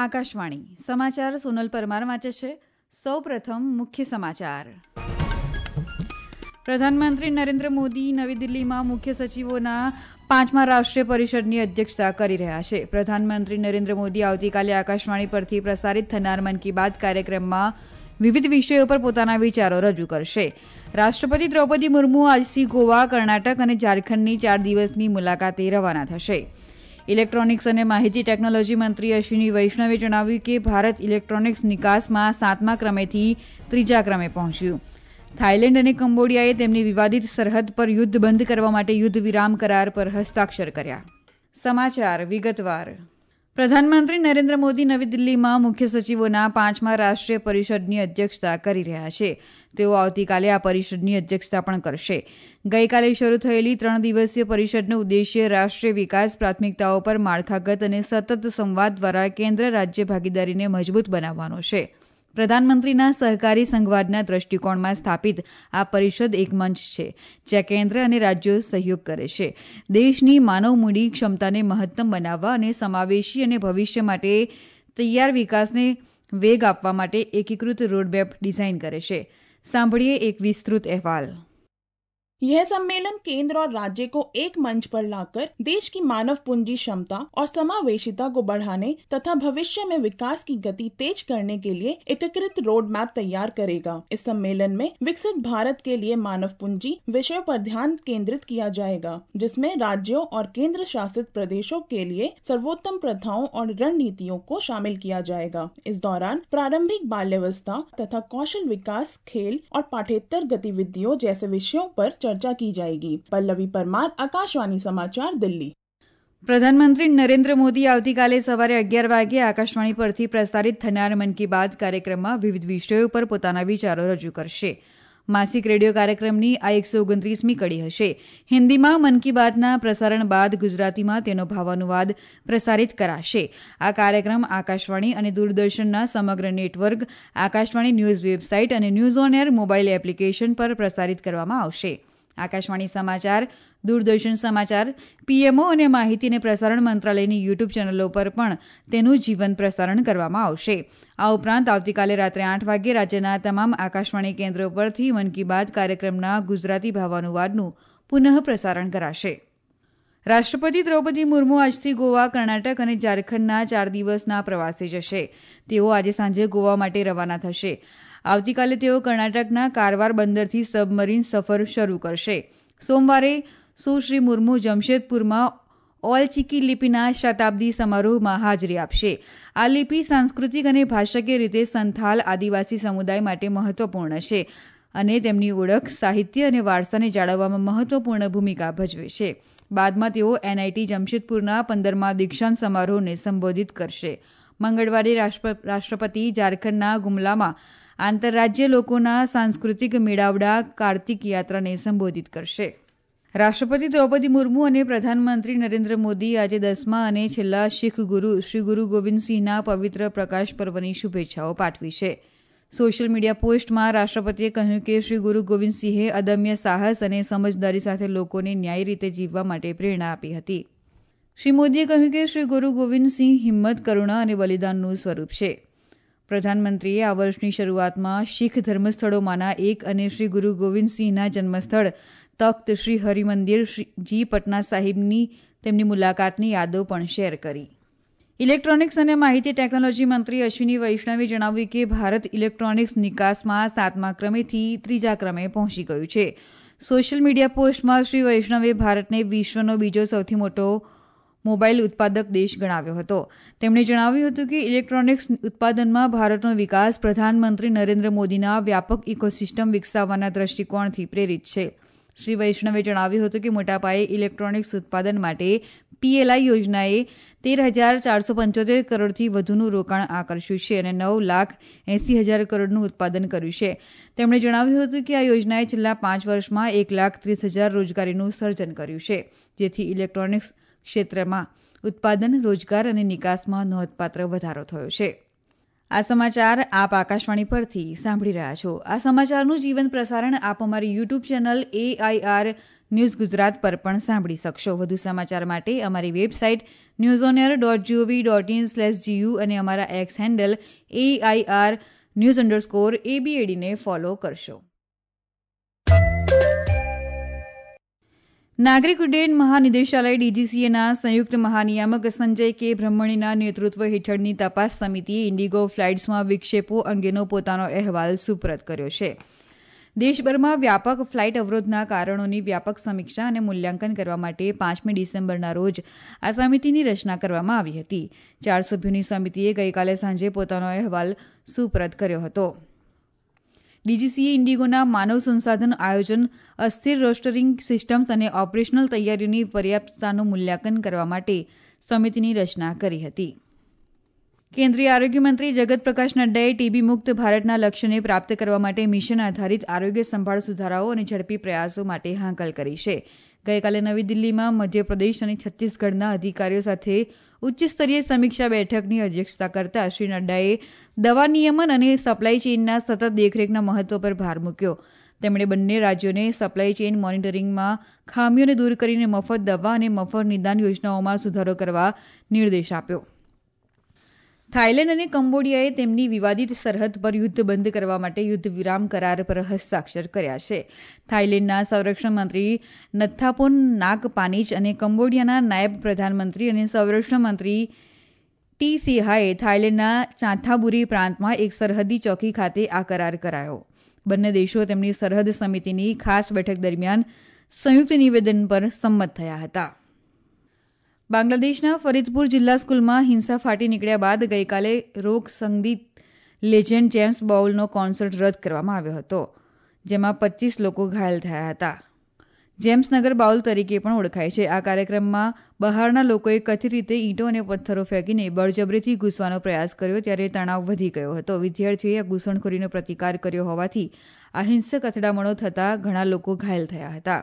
આકાશવાણી સમાચાર સોનલ પરમાર વાંચે છે. સૌપ્રથમ મુખ્ય સમાચાર. પ્રધાનમંત્રી નરેન્દ્ર મોદી નવી દિલ્હીમાં મુખ્ય સચિવોના 5મા રાષ્ટ્રીય પરિષદની અધ્યક્ષતા કરી રહ્યા છે. પ્રધાનમંત્રી નરેન્દ્ર મોદી આવતીકાલે આકાશવાણી પરથી પ્રસારિત થનાર મન કી બાત કાર્યક્રમમાં વિવિધ વિષયો પર પોતાના વિચારો રજૂ કરશે. રાષ્ટ્રપતિ દ્રૌપદી મુર્મુ આજથી ગોવા, કર્ણાટક અને ઝારખંડની 4 દિવસની મુલાકાતે રવાના થશે. ઇલેક્ટ્રોનિક્સ અને માહિતી ટેકનોલોજી મંત્રી અશ્વિની વૈષ્ણવે જણાવ્યું કે ભારત ઇલેક્ટ્રોનિક્સ નિકાસમાં 7મા ક્રમેથી 3જા ક્રમે પહોંચ્યું. થાઇલેન્ડ અને કંબોડિયાએ તેમની વિવાદિત સરહદ પર યુદ્ધ બંધ કરવા માટે યુદ્ધ વિરામ કરાર પર હસ્તાક્ષર કર્યા. સમાચાર વિગતવાર. પ્રધાનમંત્રી નરેન્દ્ર મોદી નવી દિલ્હીમાં મુખ્ય સચિવોના 5મા રાષ્ટ્રીય પરિષદની અધ્યક્ષતા કરી રહ્યા છે. તેઓ આવતીકાલે આ પરિષદની અધ્યક્ષતા પણ કરશે. ગઈકાલે શરૂ થયેલી 3 દિવસીય પરિષદનો ઉદ્દેશ્ય રાષ્ટ્રીય વિકાસ પ્રાથમિકતાઓ પર માળખાગત અને સતત સંવાદ દ્વારા કેન્દ્ર રાજ્ય ભાગીદારીને મજબૂત બનાવવાનો છે. પ્રધાનમંત્રીના સહકારી સંઘવાદના દ્રષ્ટિકોણમાં સ્થાપિત આ પરિષદ એક મંચ છે જ્યાં કેન્દ્ર અને રાજ્યો સહયોગ કરે છે. દેશની માનવ મૂડી ક્ષમતાને મહત્તમ બનાવવા અને સમાવેશી અને ભવિષ્ય માટે તૈયાર વિકાસને વેગ આપવા માટે એકીકૃત રોડમેપ ડિઝાઇન કરે છે. સાંભળીએ એક વિસ્તૃત અહેવાલ. यह सम्मेलन केंद्र और राज्य को एक मंच पर लाकर देश की मानव पूंजी क्षमता और समावेशिता को बढ़ाने तथा भविष्य में विकास की गति तेज करने के लिए एकीकृत रोड मैप तैयार करेगा. इस सम्मेलन में विकसित भारत के लिए मानव पूंजी विषय पर ध्यान केंद्रित किया जाएगा, जिसमें राज्यों और केंद्र शासित प्रदेशों के लिए सर्वोत्तम प्रथाओं और रणनीतियों को शामिल किया जाएगा. इस दौरान प्रारंभिक बाल्यावस्था तथा कौशल विकास, खेल और पाठ्येतर गतिविधियों जैसे विषयों पर चर्चा की जाएगी. पल्लवी परमार, आकाशवाणी समाचार, दिल्ही. પ્રધાનમંત્રી નરેન્દ્ર મોદી આવતીકાલે સવારે 11 વાગ્યે આકાશવાણી પરથી પ્રસારિત થનાર મન કી બાત કાર્યક્રમમાં વિવિધ વિષયો પર પોતાના વિચારો રજૂ કરશે. માસિક રેડિયો કાર્યક્રમની આ 129મી કડી હશે. હિન્દીમાં મન કી બાતના પ્રસારણ બાદ ગુજરાતીમાં તેનો ભાવાનુવાદ પ્રસારિત કરાશે. આ કાર્યક્રમ આકાશવાણી અને દૂરદર્શનના સમગ્ર નેટવર્ક, આકાશવાણી ન્યૂઝ વેબસાઇટ અને news on air mobile application પર પ્રસારિત કરવામાં આવશે. આકાશવાણી સમાચાર, દૂરદર્શન સમાચાર, પીએમઓ અને માહિતી અને પ્રસારણ મંત્રાલયની યુટ્યુબ ચેનલો પર પણ તેનું જીવંત પ્રસારણ કરવામાં આવશે. આ ઉપરાંત આવતીકાલે રાત્રે 8 વાગ્યે રાજ્યના તમામ આકાશવાણી કેન્દ્રો પરથી મન કી બાત કાર્યક્રમના ગુજરાતી ભાવાનુવાદનું પુનઃ પ્રસારણ કરાશે. રાષ્ટ્રપતિ દ્રૌપદી મુર્મુ આજથી ગોવા, કર્ણાટક અને ઝારખંડના 4 દિવસના પ્રવાસે જશે. તેઓ આજે સાંજે ગોવા માટે રવાના થશે. આવતીકાલે તેઓ કર્ણાટકના કારવાર બંદરથી સબમરીન સફર શરૂ કરશે. સોમવારે સુશ્રી મુર્મુ જમશેદપુરમાં ઓલ ચિકી લિપિના શતાબ્દી સમારોહમાં હાજરી આપશે. આ લિપિ સાંસ્કૃતિક અને ભાષાકીય રીતે સંથાલ આદિવાસી સમુદાય માટે મહત્વપૂર્ણ છે અને તેમની ઓળખ, સાહિત્ય અને વારસાને જાળવવામાં મહત્વપૂર્ણ ભૂમિકા ભજવે છે. બાદમાં તેઓ એનઆઈટી જમશેદપુરના 15મા દીક્ષાંત સમારોહને સંબોધિત કરશે. મંગળવારે રાષ્ટ્રપતિ ઝારખંડના ગુમલામાં આંતરરાજ્ય લોકોના સાંસ્કૃતિક મેળાવડા કાર્તિક યાત્રાને સંબોધિત કરશે. રાષ્ટ્રપતિ દ્રૌપદી મુર્મુ અને પ્રધાનમંત્રી નરેન્દ્ર મોદી આજે 10મા અને છેલ્લા શીખ ગુરુ શ્રી ગુરુ ગોવિંદસિંહના પવિત્ર પ્રકાશ પર્વની શુભેચ્છાઓ પાઠવી છે. સોશિયલ મીડિયા પોસ્ટમાં રાષ્ટ્રપતિએ કહ્યું કે શ્રી ગુરુ ગોવિંદસિંહે અદમ્ય સાહસ અને સમજદારી સાથે લોકોને ન્યાયી રીતે જીવવા માટે પ્રેરણા આપી હતી. શ્રી મોદીએ કહ્યું કે શ્રી ગુરુ ગોવિંદસિંહ હિંમત, કરુણા અને બલિદાનનું સ્વરૂપ છે. પ્રધાનમંત્રીએ આ વર્ષની શરૂઆતમાં શીખ ધર્મસ્થળોમાંના એક અને શ્રી ગુરુ ગોવિંદસિંહના જન્મસ્થળ તખ્ત શ્રી હરિમંદિરજી પટના સાહિબની તેમની મુલાકાતની યાદો પણ શેર કરી. ઇલેક્ટ્રોનિક્સ અને માહિતી ટેકનોલોજી મંત્રી અશ્વિની વૈષ્ણવે જણાવ્યું કે ભારત ઇલેક્ટ્રોનિક્સ નિકાસમાં 7મા ક્રમેથી 3જા ક્રમે પહોંચી ગયું છે. સોશિયલ મીડિયા પોસ્ટમાં શ્રી વૈષ્ણવે ભારતને વિશ્વનો બીજો સૌથી મોટો મોબાઈલ ઉત્પાદક દેશ ગણાવ્યો હતો. તેમણે જણાવ્યું હતું કે ઇલેક્ટ્રોનિક્સ ઉત્પાદનમાં ભારતનો વિકાસ પ્રધાનમંત્રી નરેન્દ્ર મોદીના વ્યાપક ઇકોસિસ્ટમ વિકસાવવાના દ્રષ્ટિકોણથી પ્રેરિત છે. શ્રી વૈષ્ણવે જણાવ્યું હતું કે મોટાપાયે ઇલેક્ટ્રોનિક્સ ઉત્પાદન માટે પીએલઆઈ યોજનાએ 13,475 કરોડથી વધુનું રોકાણ આકર્ષ્યું છે અને 9,80,000 કરોડનું ઉત્પાદન કર્યું છે. તેમણે જણાવ્યું હતું કે આ યોજનાએ છેલ્લા 5 વર્ષમાં 1,30,000 રોજગારીનું સર્જન કર્યું છે, જેથી ઇલેક્ટ્રોનિક્સ ક્ષેત્રમાં ઉત્પાદન, રોજગાર અને નિકાસમાં નોંધપાત્ર વધારો થયો છે. આ સમાચાર આપ આકાશવાણી પરથી સાંભળી રહ્યા છો. આ સમાચારનું જીવંત પ્રસારણ આપ અમારી YouTube channel AIR news Gujarat પર પણ સાંભળી શકશો. વધુ સમાચાર માટે અમારી વેબસાઇટ newsonair.gov.in/gu અને અમારા એક્સ હેન્ડલ AIR_news_ABAD ને ફોલો કરશો. નાગરિક ઉડ્ડયન મહાનિદેશાલય DGCAના સંયુક્ત મહાનિયામક સંજય કે બ્રહ્મણીના નેતૃત્વ હેઠળની તપાસ સમિતિએ ઇન્ડિગો ફ્લાઇટ્સમાં વિક્ષેપો અંગેનો પોતાનો અહેવાલ સુપરત કર્યો છે. દેશભરમાં વ્યાપક ફ્લાઇટ અવરોધના કારણોની વ્યાપક સમીક્ષા અને મૂલ્યાંકન કરવા માટે 5મી ડિસેમ્બરના રોજ આ સમિતિની રચના કરવામાં આવી હતી. 4 સભ્યોની સમિતિએ ગઈકાલે સાંજે પોતાનો અહેવાલ સુપરત કર્યો હતો. DGCA ઇન્ડિગોના માનવ સંસાધન આયોજન, અસ્થિર રોસ્ટરિંગ સિસ્ટમ્સ અને ઓપરેશનલ તૈયારીઓની પર્યાપ્તતાનું મૂલ્યાંકન કરવા માટે સમિતિની રચના કરી હતી. કેન્દ્રીય આરોગ્ય મંત્રી જગત પ્રકાશ નડ્ડાએ ટીબી મુક્ત ભારતના લક્ષ્યને પ્રાપ્ત કરવા માટે મિશન આધારિત આરોગ્ય સંભાળ સુધારાઓ અને ઝડપી પ્રયાસો માટે હાંકલ કરી છે. ગઈકાલે નવી દિલ્હીમાં મધ્યપ્રદેશ અને છત્તીસગઢના અધિકારીઓ સાથે ઉચ્ચસ્તરીય સમીક્ષા બેઠકની અધ્યક્ષતા કરતા શ્રી નડ્ડાએ દવા નિયમન અને સપ્લાય ચેઇનના સતત દેખરેખના મહત્વ પર ભાર મૂક્યો. તેમણે બંને રાજ્યોને સપ્લાય ચેઇન મોનિટરિંગમાં ખામીઓને દૂર કરીને મફત દવા અને મફત નિદાન યોજનાઓમાં સુધારો કરવા નિર્દેશ આપ્યો. થાઇલેન્ડ અને કંબોડિયાએ તેમની વિવાદિત સરહદ પર યુદ્ધ બંધ કરવા માટે યુદ્ધ વિરામ કરાર પર હસ્તાક્ષર કર્યા છે. થાઇલેન્ડના સંરક્ષણ મંત્રી નથાપોન નાકપાનીચ અને કંબોડિયાના નાયબ પ્રધાનમંત્રી અને સંરક્ષણ મંત્રી ટી સિહાએ થાઇલેન્ડના ચાંથાબુરી પ્રાંતમાં એક સરહદી ચોકી ખાતે આ કરાર કરાયો. બંને દેશો તેમની સરહદ સમિતિની ખાસ બેઠક દરમિયાન સંયુક્ત નિવેદન પર સંમત થયા હતા. બાંગ્લાદેશના ફરીદપુર જિલ્લા સ્કૂલમાં હિંસા ફાટી નીકળ્યા બાદ ગઈકાલે રોક સંગીત લેજેન્ડ જેમ્સ બાઉલનો કોન્સર્ટ રદ કરવામાં આવ્યો હતો, જેમાં 25 લોકો ઘાયલ થયા હતા. જેમ્સ નગર બાઉલ તરીકે પણ ઓળખાય છે. આ કાર્યક્રમમાં બહારના લોકોએ કથિત રીતે ઈંટો અને પથ્થરો ફેંકીને બળજબરીથી ઘૂસવાનો પ્રયાસ કર્યો ત્યારે તણાવ વધી ગયો હતો. વિદ્યાર્થીઓએ આ ઘૂસણખોરીનો પ્રતિકાર કર્યો હોવાથી આ હિંસક અથડામણો થતાં ઘણા લોકો ઘાયલ થયા હતા.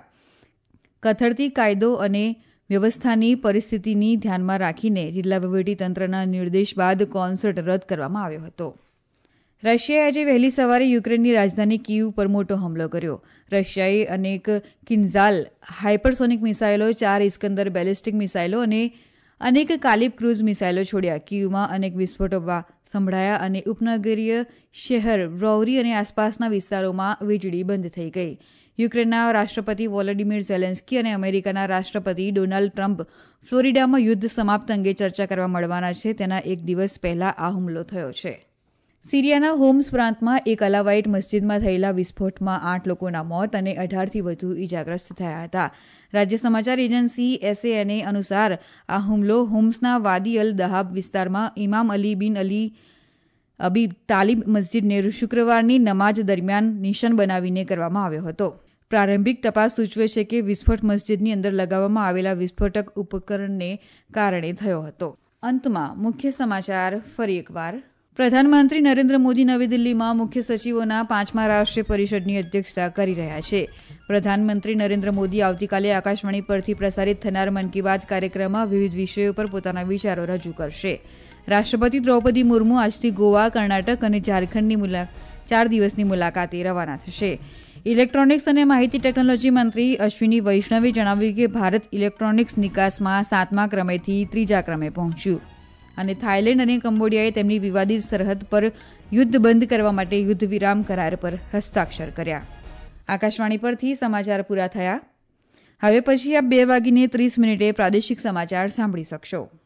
કથળતી કાયદો અને વ્યવસ્થાની પરિસ્થિતિની ધ્યાનમાં રાખીને જિલ્લા વહીવટીતંત્રના નિર્દેશ બાદ કોન્સર્ટ રદ કરવામાં આવ્યો હતો. રશિયાએ આજે વહેલી સવારે યુક્રેનની રાજધાની કીવ પર મોટો હુમલો કર્યો. રશિયાએ અનેક કિન્ઝાલ હાઇપરસોનિક મિસાઇલો, 4 ઇસ્કંદર બેલિસ્ટિક મિસાઇલો અને અનેક કાલિબ ક્રૂઝ મિસાઇલો છોડ્યા. કીવમાં અનેક વિસ્ફોટો સંભળાયા અને ઉપનગરીય શહેર બ્રોવરી અને આસપાસના વિસ્તારોમાં વીજળી બંધ થઈ ગઈ. યુક્રેનના રાષ્ટ્રપતિ વોલોડિમીર ઝેલેન્સ્કી અને અમેરિકાના રાષ્ટ્રપતિ ડોનાલ્ડ ટ્રમ્પ ફ્લોરિડામાં યુદ્ધ સમાપ્ત અંગે ચર્ચા કરવા મળવાના છે. તેના એક દિવસ પહેલા આ હુમલો થયો છે. સિરિયાના હોમ્સ પ્રાંતમાં એક અલાવાઇટ મસ્જિદમાં થયેલા વિસ્ફોટમાં 8 લોકોના મોત અને 18થી વધુ ઇજાગ્રસ્ત થયા હતા. રાજ્ય સમાચાર એજન્સી SANA અનુસાર આ હુમલો હોમ્સના વાદી અલ દહાબ વિસ્તારમાં ઇમામ અલી બિન અલી અબી તાલિબ મસ્જિદને શુક્રવારની નમાઝ દરમિયાન નિશાન બનાવીને કરવામાં આવ્યો હતો. પ્રારંભિક તપાસ સૂચવે છે કે વિસ્ફોટ મસ્જિદની અંદર લગાવવામાં આવેલા વિસ્ફોટક ઉપકરણને કારણે થયો હતો. અંતમાં મુખ્ય સમાચાર ફરી એકવાર. પ્રધાનમંત્રી નરેન્દ્ર મોદી નવી દિલ્હીમાં મુખ્ય સચિવોના 5મા રાષ્ટ્રીય પરિષદની અધ્યક્ષતા કરી રહ્યા છે. પ્રધાનમંત્રી નરેન્દ્ર મોદી આવતીકાલે આકાશવાણી પરથી પ્રસારિત થનાર મન કી બાત કાર્યક્રમમાં વિવિધ વિષયો પર પોતાના વિચારો રજૂ કરશે. રાષ્ટ્રપતિ દ્રૌપદી મુર્મુ આજથી ગોવા, કર્ણાટક અને ઝારખંડની 4 દિવસની મુલાકાતે રવાના થશે. ઇલેક્ટ્રોનિક્સ અને માહિતી ટેકનોલોજી મંત્રી અશ્વિની વૈષ્ણવે જણાવ્યું કે ભારત ઇલેક્ટ્રોનિક્સ નિકાસમાં 7મા ક્રમેથી 3જા ક્રમે પહોંચ્યું. અને થાઇલેન્ડ અને કંબોડિયાએ તેમની વિવાદિત સરહદ પર યુદ્ધ બંધ કરવા માટે યુદ્ધ વિરામ કરાર પર હસ્તાક્ષર કર્યા. આકાશવાણી પરથી સમાચાર પૂરા થયા. હવે પછી આપ 2:30 પ્રાદેશિક સમાચાર સાંભળી શકશો.